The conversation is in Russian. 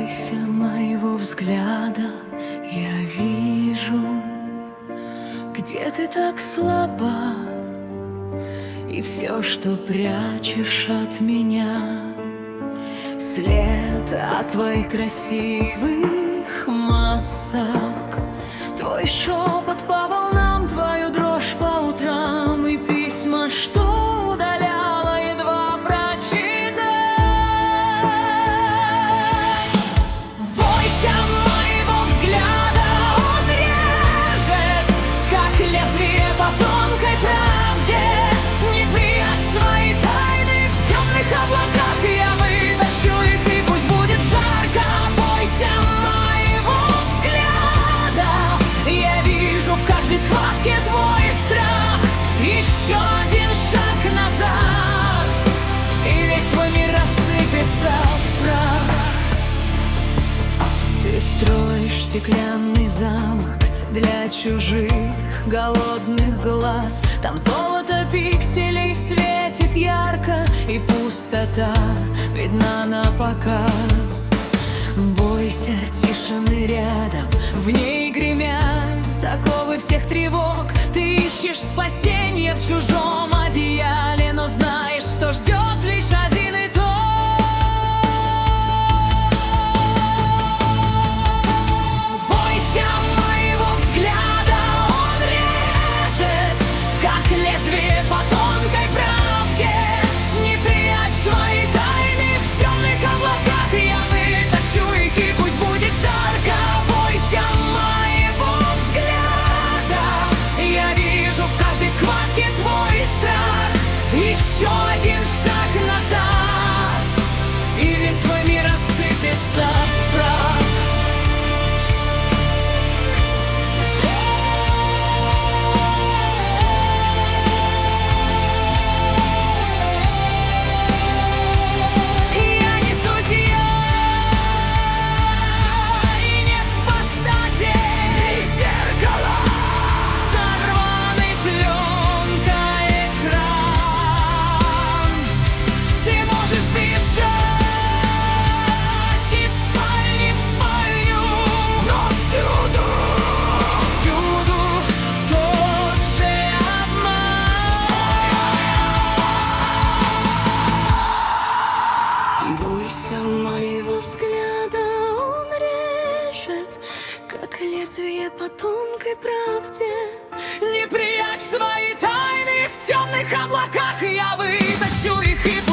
бойся моего взгляда, я вижу, где ты так слаба, и все, что прячешь от меня, след от твоих красивых масок, твой шепот по волнам, твою дрожь по утрам и письма, что удаляла, едва прочитать. Бойся моего взгляда, он режет, как лезвие по тонкой правде. Не прячь свои тайны в темных облаках, я вытащу их, и пусть будет жарко. Бойся моего взгляда, я вижу в каждой схватке твой страх. Еще один шаг назад, и весь твой мир рассыпется в прах. Ты строишь стеклянный замок для чужих голодных глаз. Там золото пикселей светит ярко, и пустота видна на показ. Бойся тишины рядом, в ней гремят оковы всех тревог. Ты ищешь спасение в чужом одеяле, но знаешь, что ждет лишь один итог. Бойся моего взгляда, он режет, как лезвие по тонкой правде. Не прячь свои тайны в темных облаках, я вытащу их, и пусть будет жарко. Бойся моего взгляда, я вижу в каждой схватке твой страх. Еще один шаг назад, и весь твой мир рассыпется в прах. Я не судья и не спасатель. Зеркало, сорванный пленкой экран. Ты можешь бежать из спальни в спальню, но всюду, всюду тот же обман. Бойся моего взгляда, он режет, как лезвие по тонкой правде. Не прячь свои тайны в темных облаках, я вытащу их, и